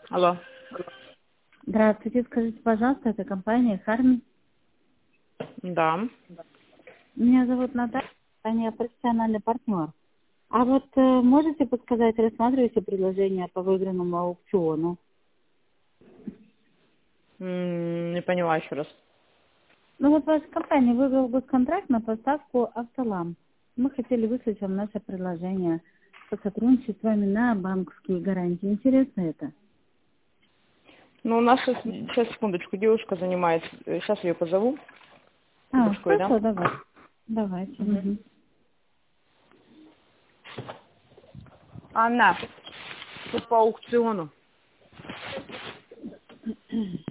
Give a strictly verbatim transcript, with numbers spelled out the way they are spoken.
Алло. Здравствуйте, скажите, пожалуйста, это компания Харми. Да. Меня зовут Наталья, я профессиональный партнер. А вот э, можете подсказать, рассматриваете предложение по выигранному аукциону? М, Не поняла еще раз. Ну вот ваша компания выиграла госконтракт на поставку автоламп. Мы хотели выслать вам наше предложение по сотрудничеству с вами на банковские гарантии. Интересно это? Ну, у нас сейчас, сейчас, секундочку, девушка занимается. Сейчас я ее позову. А, Трубочкой, да? хорошо, давай. Давайте. Мгм. Мгм. Анна, тут по аукциону.